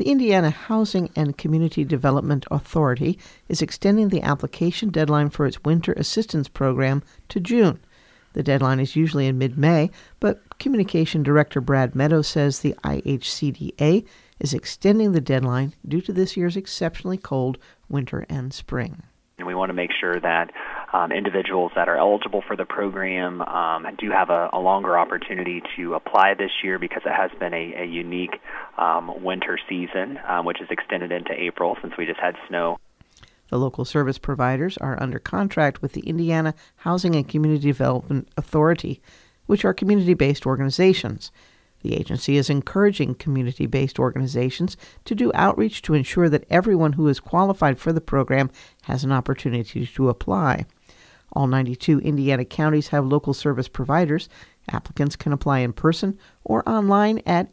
The Indiana Housing and Community Development Authority is extending the application deadline for its Winter Assistance Program to June. The deadline is usually in mid-May, but Communication Director Brad Meadows says the IHCDA is extending the deadline due to this year's exceptionally cold winter and spring. And we want to make sure that individuals that are eligible for the program do have a longer opportunity to apply this year because it has been a unique winter season, which is extended into April since we just had snow. The local service providers are under contract with the Indiana Housing and Community Development Authority, which are community-based organizations. The agency is encouraging community-based organizations to do outreach to ensure that everyone who is qualified for the program has an opportunity to apply. All 92 Indiana counties have local service providers. Applicants can apply in person or online at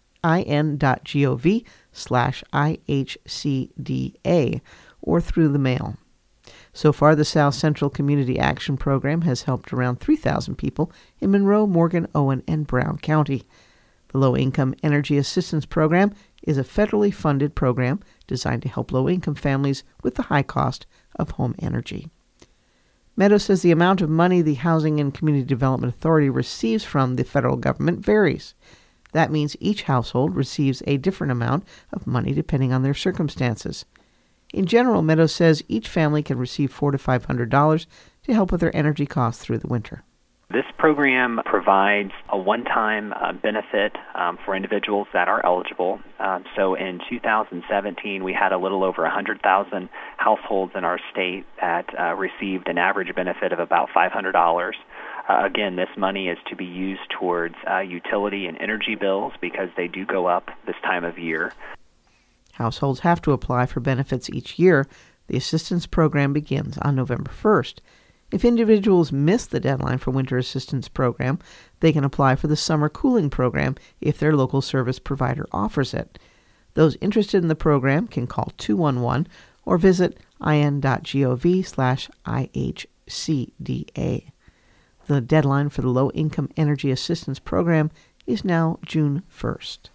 in.gov/IHCDA or through the mail. So far, the South Central Community Action Program has helped around 3,000 people in Monroe, Morgan, Owen, and Brown County. The Low-Income Energy Assistance Program is a federally funded program designed to help low-income families with the high cost of home energy. Meadows says the amount of money the Housing and Community Development Authority receives from the federal government varies. That means each household receives a different amount of money depending on their circumstances. In general, Meadows says each family can receive $400 to $500 to help with their energy costs through the winter. This program provides a one-time benefit for individuals that are eligible. So in 2017, we had a little over 100,000 households in our state that received an average benefit of about $500. Again, this money is to be used towards utility and energy bills because they do go up this time of year. Households have to apply for benefits each year. The assistance program begins on November 1st. If individuals miss the deadline for Winter Assistance Program, they can apply for the Summer Cooling Program if their local service provider offers it. Those interested in the program can call 211 or visit in.gov/IHCDA. The deadline for the Low Income Energy Assistance Program is now June 1st.